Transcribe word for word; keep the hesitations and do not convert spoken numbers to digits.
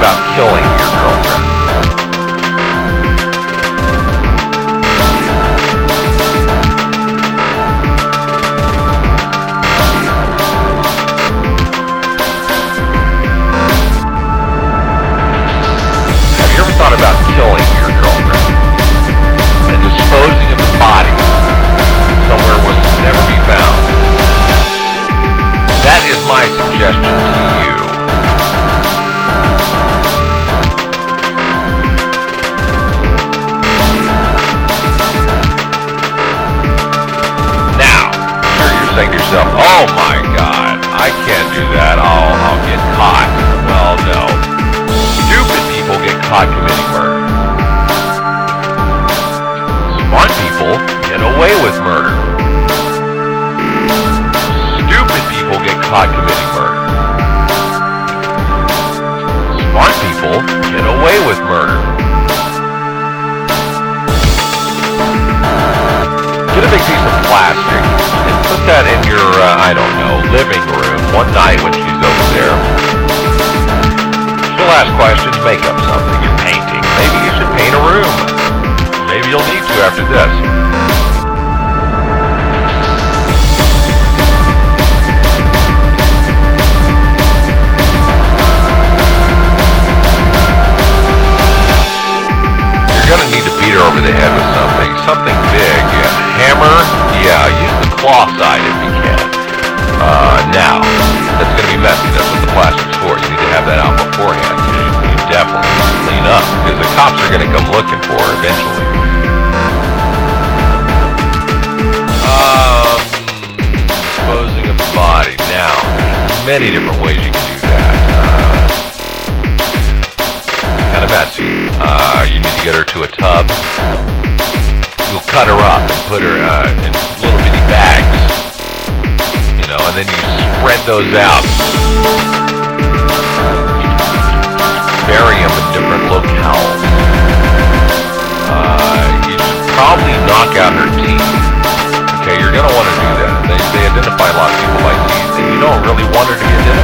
about killing your girlfriend? Have you ever thought about killing your girlfriend and disposing of the body somewhere where it will never be found? That is my suggestion to you. Now, sure, you're saying to yourself, oh my God, I can't do that, I'll, I'll get caught. Well, no. Stupid people get caught committing murder. Smart people get away with murder. Stupid people get caught committing murder. Smart people get away with murder. Get a big piece of plastic and put that in your, uh, I don't know, living room one night when she's over there. She'll ask questions, make up something. You're painting. Maybe you should paint a room. Maybe you'll need to after this. You're going to need to beat her over the head with something. Something big. Yeah. Hammer? Yeah, use the claw side if you can. Uh, now, that's going to be messy. That's what the plastic's for. You need to have that out beforehand. You, you definitely need to clean up because the cops are going to come looking for her eventually. Um, disposing of the body. Now, many different ways you can do that. Uh, kind of messy. Uh, you need to get her to a tub. You'll cut her up and put her uh, in little bitty bags, you know, and then you spread those out. Bury them in different locales. Uh, you should probably knock out her teeth. Okay, you're going to want to do that. They, they identify a lot of people by teeth, and you don't really want her to be identified.